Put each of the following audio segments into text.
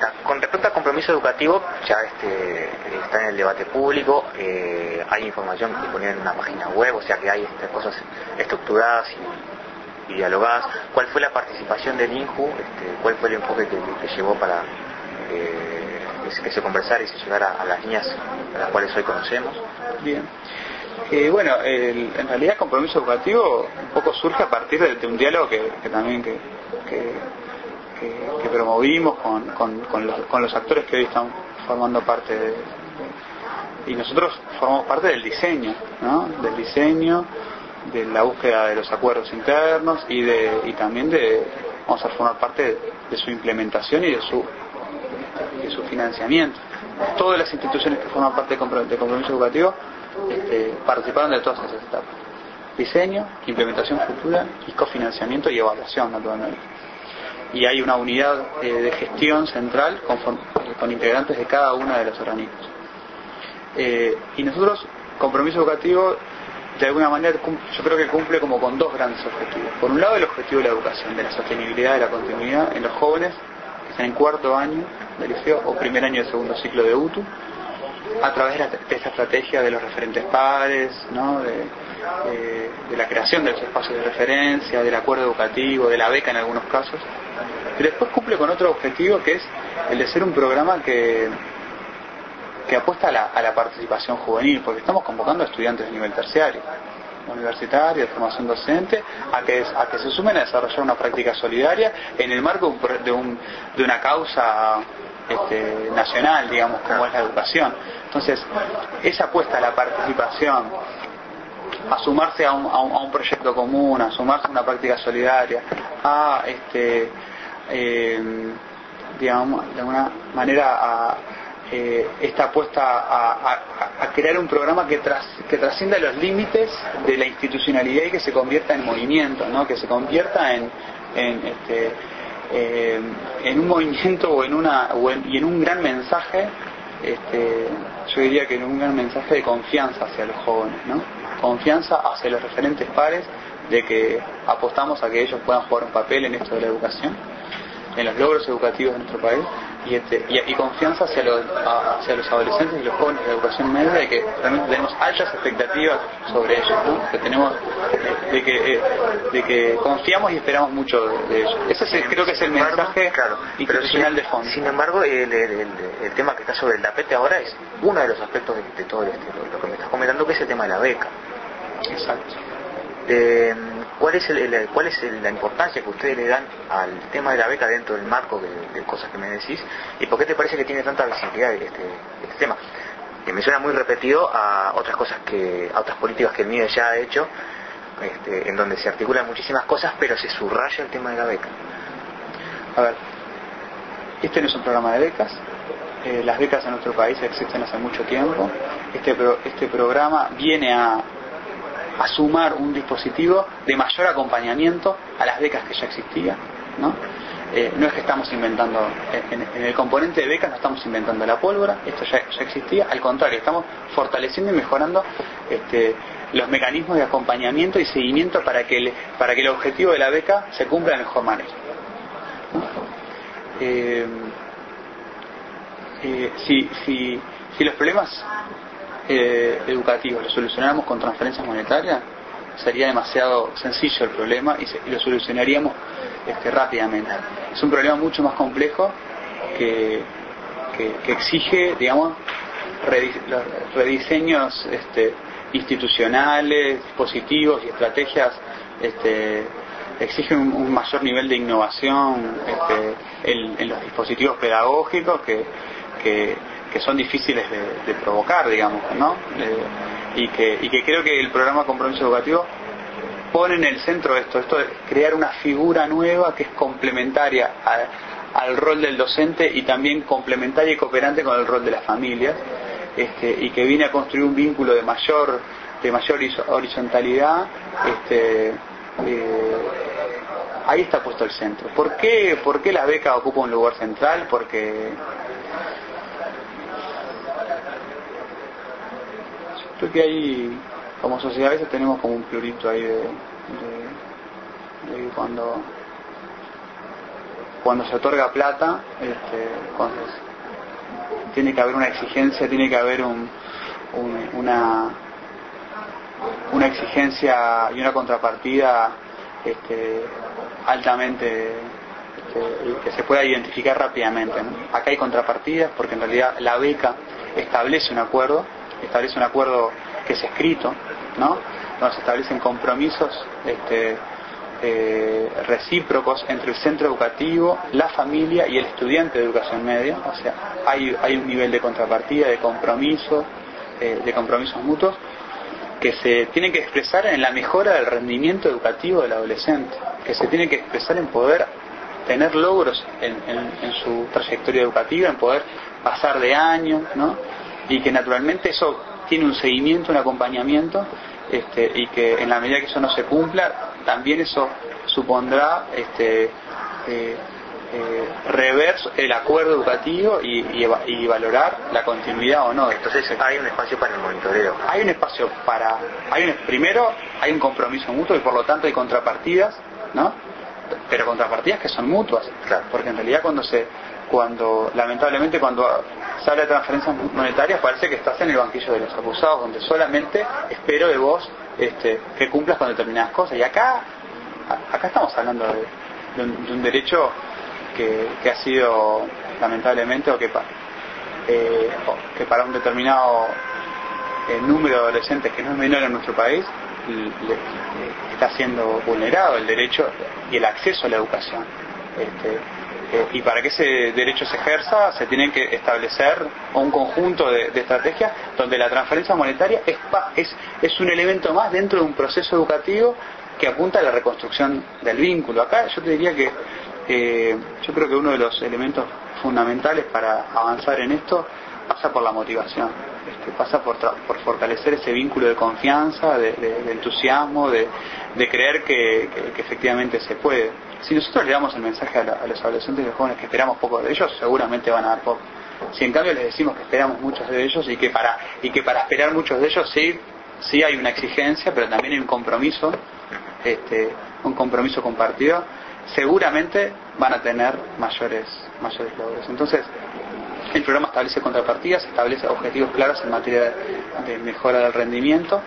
Con respecto al compromiso educativo, ya está en el debate público, hay información que ponen en una página web, o sea que hay cosas estructuradas y dialogadas. ¿Cuál fue la participación del INJU? ¿Cuál fue el enfoque que llevó para que se conversara y se llegara a las líneas a las cuales hoy conocemos? Bien. Bueno, en realidad el compromiso educativo un poco surge a partir de un diálogo que también promovimos con los actores que hoy están formando parte y nosotros formamos parte del diseño, ¿no? Del diseño, de la búsqueda de los acuerdos internos y también vamos a formar parte de su implementación y de su financiamiento. Todas las instituciones que forman parte de compromiso educativo participaron de todas esas etapas: diseño, implementación futura y cofinanciamiento y evaluación, naturalmente. Y hay una unidad de gestión central con integrantes de cada una de los organismos. Y nosotros, compromiso educativo, de alguna manera yo creo que cumple como con dos grandes objetivos. Por un lado, el objetivo de la educación, de la sostenibilidad, de la continuidad en los jóvenes que están en cuarto año de liceo o primer año de segundo ciclo de UTU, a través de esta estrategia de los referentes pares, ¿no? de la creación de los espacios de referencia, del acuerdo educativo, de la beca en algunos casos. Y después cumple con otro objetivo, que es el de ser un programa que apuesta a la participación juvenil, porque estamos convocando a estudiantes de nivel terciario, universitario, de formación docente, a que se sumen a desarrollar una práctica solidaria en el marco de una causa nacional, digamos, como es la educación. Entonces, esa apuesta a la participación, a sumarse a un proyecto común, a sumarse a una práctica solidaria, digamos, de alguna manera esta apuesta a crear un programa que trascienda los límites de la institucionalidad y que se convierta en movimiento, ¿no? Que se convierta en un movimiento y en un gran mensaje, yo diría que en un gran mensaje de confianza hacia los jóvenes, ¿no? Confianza hacia los referentes pares, de que apostamos a que ellos puedan jugar un papel en esto de la educación, en los logros educativos de nuestro país, y confianza hacia los adolescentes y los jóvenes de la educación media, de que realmente tenemos altas expectativas sobre ellos, ¿no? Que tenemos de que confiamos y esperamos mucho de ellos. Ese creo que es el mensaje institucional de fondo. Sin embargo, el tema que está sobre el tapete ahora es uno de los aspectos de todo lo que me estás comentando, que es el tema de la beca. Exacto. ¿Cuál es la importancia que ustedes le dan al tema de la beca dentro del marco de cosas que me decís? ¿Y por qué te parece que tiene tanta visibilidad este tema? Que me suena muy repetido a otras cosas a otras políticas que el MIDE ya ha hecho, en donde se articulan muchísimas cosas, pero se subraya el tema de la beca. A ver, este no es un programa de becas. Las becas en nuestro país existen hace mucho tiempo. Este programa viene a sumar un dispositivo de mayor acompañamiento a las becas que ya existían, ¿no? No es que estamos inventando, en el componente de becas no estamos inventando la pólvora, esto ya existía, al contrario, estamos fortaleciendo y mejorando los mecanismos de acompañamiento y seguimiento para que el objetivo de la beca se cumpla de mejor manera, ¿no? Si los problemas educativos los solucionáramos con transferencias monetarias, sería demasiado sencillo el problema y lo solucionaríamos rápidamente. Es un problema mucho más complejo que exige, digamos, los rediseños institucionales, dispositivos y estrategias, exigen un mayor nivel de innovación en los dispositivos pedagógicos que son difíciles de provocar, digamos, ¿no? Y que creo que el programa Compromiso Educativo pone en el centro esto de crear una figura nueva que es complementaria al rol del docente y también complementaria y cooperante con el rol de las familias, y que viene a construir un vínculo de mayor horizontalidad. Ahí está puesto el centro. ¿Por qué la beca ocupa un lugar central? Porque creo que ahí, como sociedad, a veces tenemos como un plurito ahí de cuando cuando se otorga plata, tiene que haber una exigencia, tiene que haber una exigencia y una contrapartida altamente que se pueda identificar rápidamente, ¿no? Acá hay contrapartidas porque en realidad la beca establece un acuerdo que es escrito, ¿no? Donde se establecen compromisos recíprocos entre el centro educativo, la familia y el estudiante de educación media. O sea, hay un nivel de contrapartida, de compromisos mutuos que se tienen que expresar en la mejora del rendimiento educativo del adolescente, que se tienen que expresar en poder tener logros en su trayectoria educativa, en poder pasar de año, ¿no? Y que naturalmente eso tiene un seguimiento, un acompañamiento, y que en la medida que eso no se cumpla, también eso supondrá rever el acuerdo educativo y valorar la continuidad o no. Entonces hay un espacio para el monitoreo. Primero hay un compromiso mutuo y por lo tanto hay contrapartidas, ¿no? Pero contrapartidas que son mutuas, claro. Porque en realidad lamentablemente cuando se habla de transferencias monetarias parece que estás en el banquillo de los acusados, donde solamente espero de vos que cumplas con determinadas cosas. Y acá estamos hablando de un derecho que ha sido lamentablemente que para un determinado número de adolescentes que no es menor en nuestro país está siendo vulnerado el derecho y el acceso a la educación. Y para que ese derecho se ejerza se tienen que establecer un conjunto de estrategias donde la transferencia monetaria es un elemento más dentro de un proceso educativo que apunta a la reconstrucción del vínculo. Acá yo te diría que yo creo que uno de los elementos fundamentales para avanzar en esto pasa por la motivación, pasa por fortalecer ese vínculo de confianza, de entusiasmo, de creer que efectivamente se puede. Si nosotros le damos el mensaje a los adolescentes y los jóvenes que esperamos poco de ellos, seguramente van a dar poco. Si en cambio les decimos que esperamos muchos de ellos y que para esperar muchos de ellos sí hay una exigencia, pero también hay un compromiso compartido, seguramente van a tener mayores logros. Entonces, el programa establece contrapartidas, establece objetivos claros en materia de mejora del rendimiento,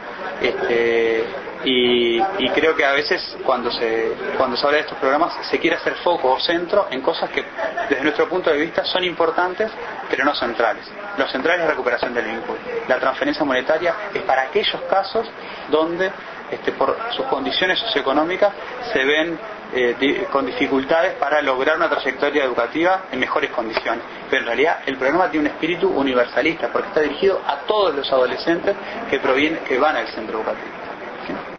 y creo que a veces cuando se habla de estos programas se quiere hacer foco o centro en cosas que desde nuestro punto de vista son importantes pero no centrales. Lo central es la recuperación del vínculo. La transferencia monetaria es para aquellos casos donde por sus condiciones socioeconómicas se ven con dificultades para lograr una trayectoria educativa en mejores condiciones. Pero en realidad el programa tiene un espíritu universalista porque está dirigido a todos los adolescentes que van al centro educativo.